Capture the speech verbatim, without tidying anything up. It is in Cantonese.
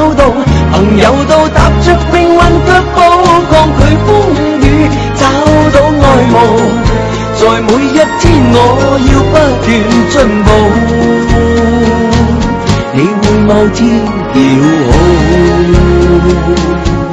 找到，朋友都踏着命运腳步，抗拒風雨，找到愛慕。在每一天我要不斷進步，你會某天要好。